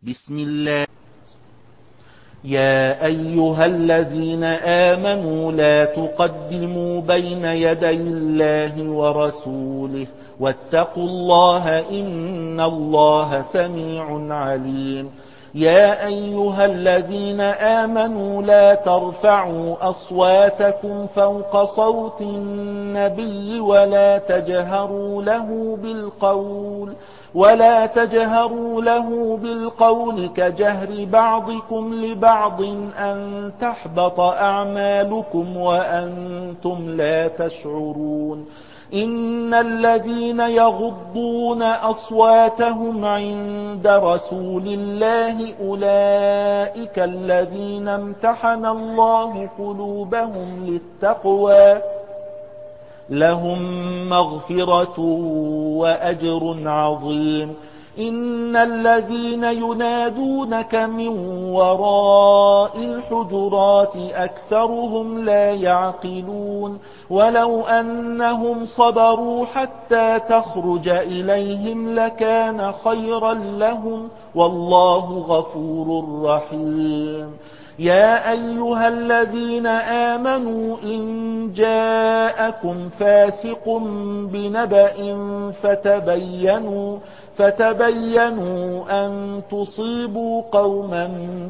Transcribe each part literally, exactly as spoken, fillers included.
بسم الله. يا أيها الذين آمنوا لا تقدموا بين يدي الله ورسوله واتقوا الله إن الله سميع عليم. يا أيها الذين آمنوا لا ترفعوا أصواتكم فوق صوت النبي ولا تجهروا له بالقول ولا تجهروا له بالقول كجهر بعضكم لبعض أن تحبط أعمالكم وأنتم لا تشعرون. إن الذين يغضون أصواتهم عند رسول الله أولئك الذين امتحن الله قلوبهم للتقوى لهم مغفرة وأجر عظيم. إن الذين ينادونك من وراء الحجرات أكثرهم لا يعقلون. ولو أنهم صبروا حتى تخرج إليهم لكان خيرا لهم والله غفور رحيم. يا أيها الذين آمنوا إن جاءكم فاسق بنبأ فتبينوا فتبينوا أن تصيبوا قوما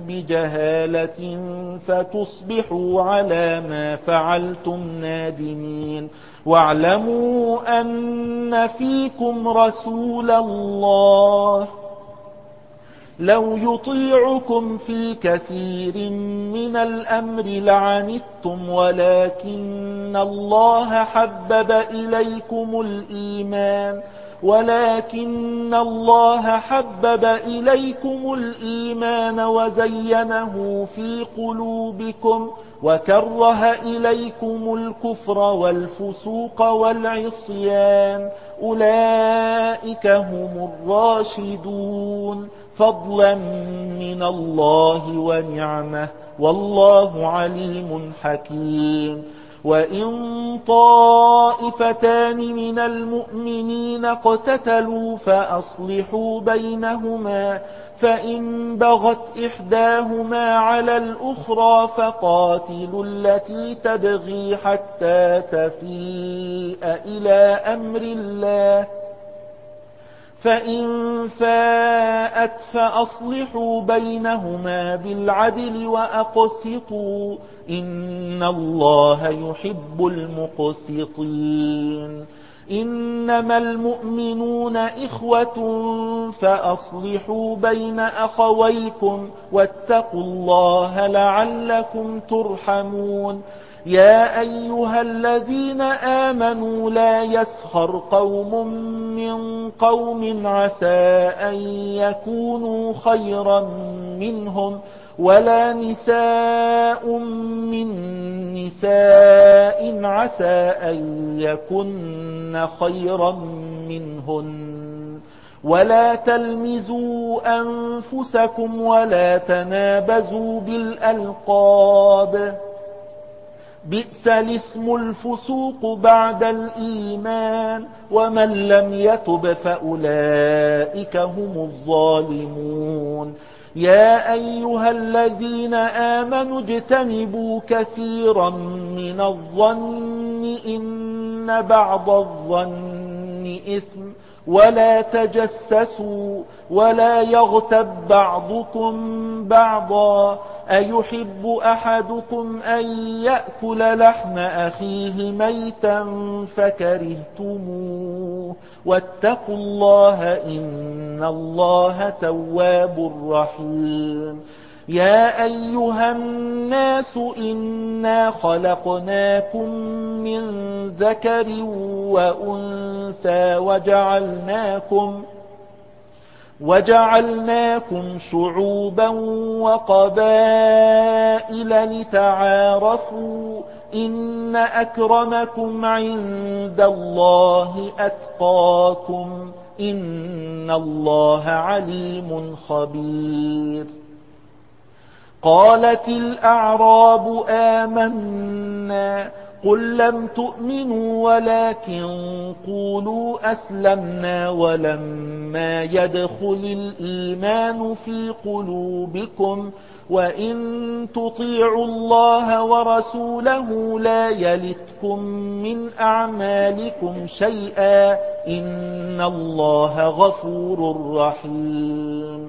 بجهالة فتصبحوا على ما فعلتم نادمين. واعلموا أن فيكم رسول الله لو يطيعكم في كثير من الأمر لعنتم ولكن الله حبب إليكم الإيمان ولكن الله حبب إليكم الإيمان وزينه في قلوبكم وكره إليكم الكفر والفسوق والعصيان أولئك هم الراشدون فضلا من الله ونعمه والله عليم حكيم. وإن طائفتان من المؤمنين اقتتلوا فأصلحوا بينهما فإن بغت إحداهما على الأخرى فقاتلوا التي تبغي حتى تفيء إلى أمر الله فإن فاءت فأصلحوا بينهما بالعدل وأقسطوا إن الله يحب المقسطين. إنما المؤمنون إخوة فأصلحوا بين أخويكم واتقوا الله لعلكم ترحمون. يا أيها الذين آمنوا لا يسخر قوم من قوم عسى أن يكونوا خيرا منهم ولا نساء من نساء عسى أن يكن خيرا منهن ولا تلمزوا أنفسكم ولا تنابزوا بالألقاب بئس الاسم الفسوق بعد الإيمان ومن لم يتب فأولئك هم الظالمون. يا أيها الذين آمنوا اجتنبوا كثيرا من الظن إن بعض الظن إثم ولا تجسسوا ولا يغتب بعضكم بعضا أيحب أحدكم أن يأكل لحم أخيه ميتا فكرهتموه واتقوا الله إن الله تواب رحيم. يا أيها الناس إنا خلقناكم من ذكر وأنثى وجعلناكم وجعلناكم شعوبا وقبائل لتعارفوا إن أكرمكم عند الله أتقاكم إن الله عليم خبير. قالت الأعراب آمنا قل لم تؤمنوا ولكن قولوا أسلمنا ولما يدخل الإيمان في قلوبكم وإن تطيعوا الله ورسوله لا يلتكم من أعمالكم شيئا إن الله غفور رحيم.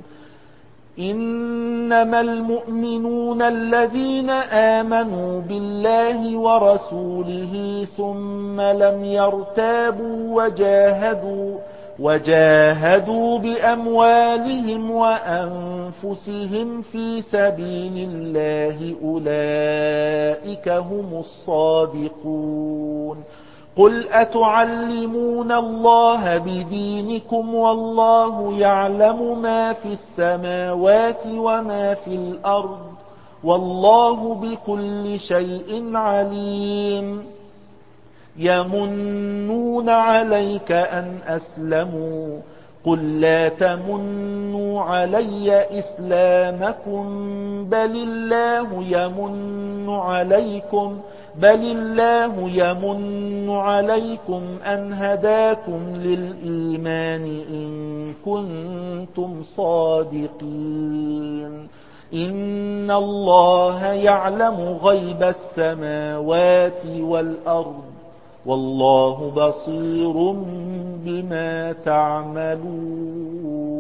إنما المؤمنون الذين آمنوا بالله ورسوله ثم لم يرتابوا وجاهدوا وجاهدوا بأموالهم وأنفسهم في سبيل الله أولئك هم الصادقون. قل أتعلمون الله بدينكم والله يعلم ما في السماوات وما في الأرض والله بكل شيء عليم. يمنون عليك أن أسلموا قل لا تمنوا علي إسلامكم بل الله يمن عليكم بل الله يمن عليكم أن هداكم للإيمان إن كنتم صادقين. إن الله يعلم غيب السماوات والأرض والله بصير بما تعملون.